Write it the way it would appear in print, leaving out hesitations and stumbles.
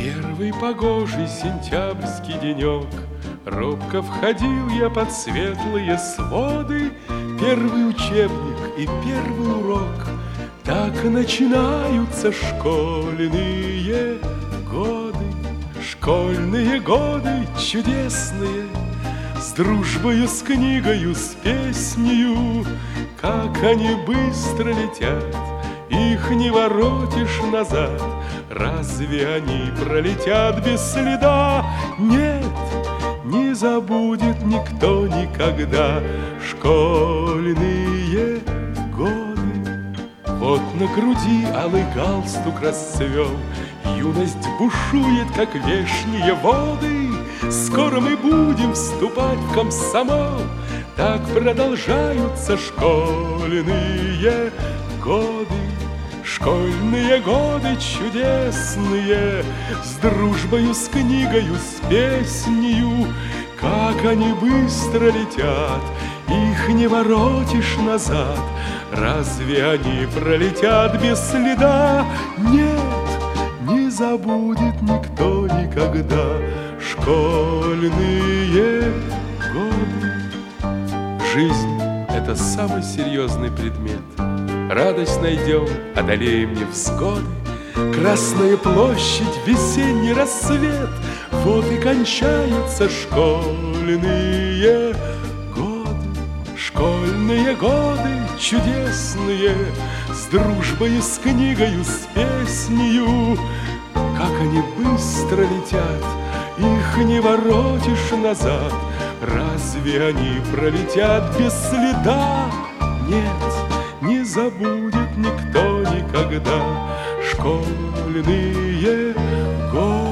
Первый погожий сентябрьский денек, робко входил я под светлые своды. Первый учебник и первый урок, так и начинаются школьные годы. Школьные годы чудесные, с дружбою, с книгою, с песнею. Как они быстро летят, их не воротишь назад. Разве они пролетят без следа? Нет, не забудет никто никогда школьные годы. Вот на груди алый галстук расцвел, юность бушует, как вешние воды. Скоро мы будем вступать в комсомол, так продолжаются школьные годы. Школьные годы чудесные, с дружбою, с книгою, с песнею. Как они быстро летят, их не воротишь назад. Разве они пролетят без следа? Нет, не забудет никто никогда школьные годы. Жизнь — это самый серьезный предмет. Радость найдем, одолеем невзгоды. Красная площадь, весенний рассвет, вот и кончаются школьные годы. Школьные годы чудесные, с дружбою, с книгою, с песнею. Как они быстро летят, их не воротишь назад. Разве они пролетят без следа? Нет, не забудет никто никогда школьные годы.